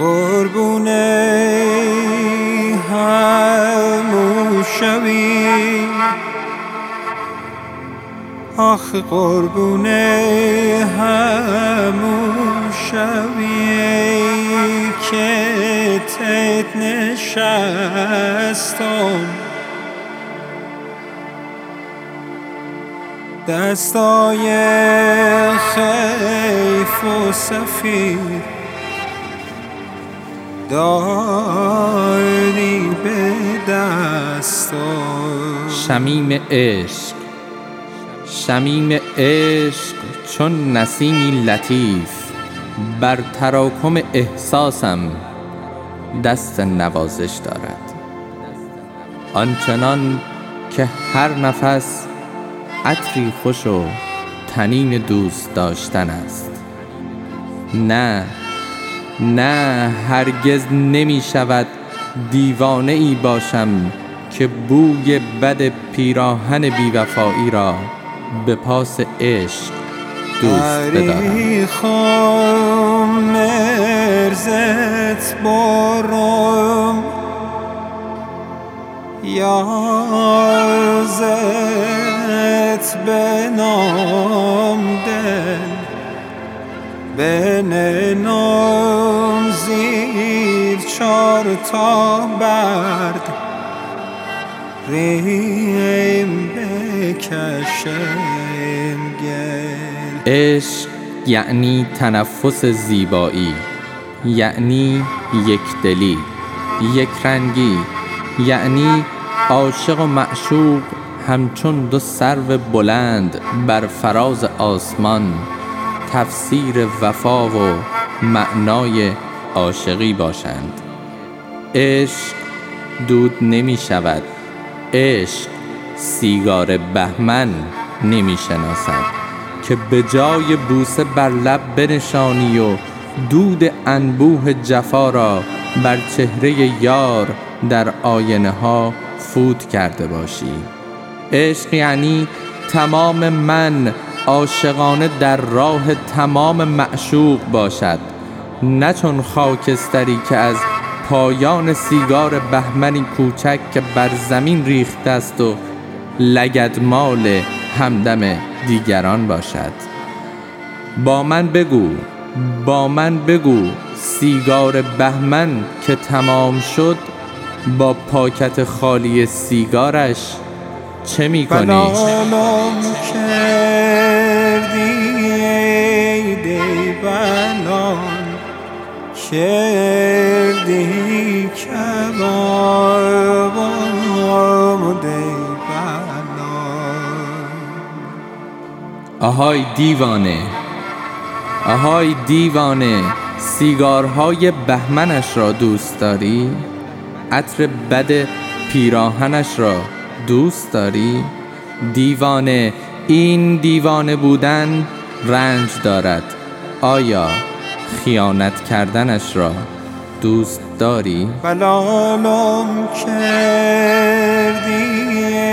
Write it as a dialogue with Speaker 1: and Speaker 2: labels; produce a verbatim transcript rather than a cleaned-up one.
Speaker 1: قربونه همون شبی، آخه قربونه همون شبی که تت نشستم، دستای خیف و سفید داری به دستم.
Speaker 2: شمیم عشق، شمیم عشق چون نسیمی لطیف، بر تراکم احساسم دست نوازش دارد، آنچنان که هر نفس عطری خوش و طنین دوست داشتن است. نه نه هرگز نمی شود دیوانه ای باشم که بوی بد پیراهن بیوفایی را به پاس عشق دوست بدارم.
Speaker 1: خواهم مرزت بارم یارزت به نام دل، به نام زیر چار تا برد ریم بکشم گل.
Speaker 2: عشق یعنی تنفس زیبایی، یعنی یکدلی، یک رنگی، یعنی عاشق و معشوق همچون دو سرو بلند بر فراز آسمان تفسیر وفا و معنای عاشقی باشند. عشق دود نمی شود، عشق سیگار بهمن نمی شناسد که به جای بوسه بر لب بنشانی و دود انبوه جفا را بر چهره یار در آینه ها فوت کرده باشی. عشق یعنی تمام من عاشقانه در راه تمام معشوق باشد، نه چون خاکستری که از پایان سیگار بهمنی کوچک که بر زمین ریخته است و لگدمال همدم دیگران باشد. با من بگو، با من بگو سیگار بهمن که تمام شد با پاکت خالی سیگارش چه می کنی؟
Speaker 1: بلالم کردی ای دی بلال، کردی کبابم دی بلال.
Speaker 2: آهای دیوانه، آهای دیوانه، سیگارهای بهمنش را دوست داری؟ عطر بد پیراهنش را دوست داری؟ دیوانه، این دیوانه بودن رنج دارد. آیا خیانت کردنش را دوست داری؟
Speaker 1: بلالم کردی